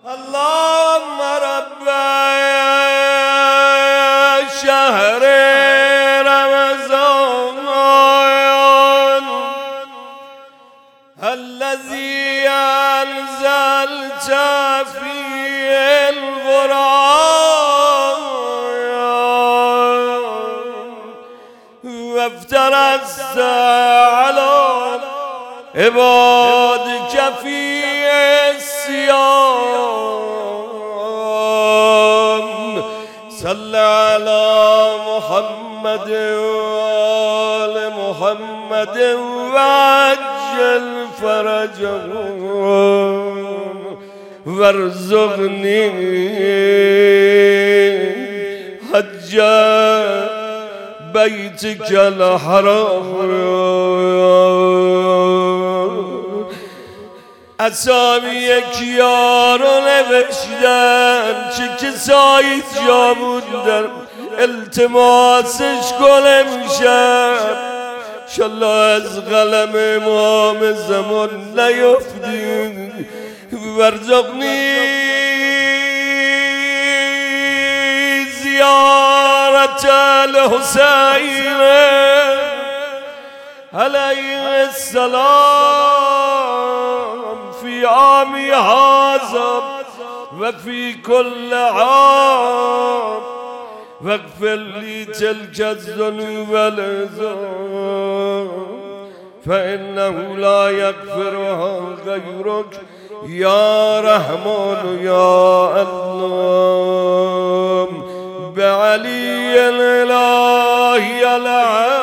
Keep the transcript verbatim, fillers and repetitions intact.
اللهم رب شهر رمضان الذي أنزلت فيه القرآن وافترضت على عبادك فيه الصيام صل على محمد وآل محمد وعجل فرجهم وارزقني حج بيتك الحرام. اسامی کیا رو نوشتن، چه کسایی جا بودن، التماسش کنم شب انشالله از قلم امام زمان نیفتیم. وارزقنی زیارت الحسین علیه السلام فی عامی هذا و فی کل عام واغفر لی تلك الذنوب والعظام فإنه لا يغفرها غيرك يا رحمن يا الله بعلي الإله العظيم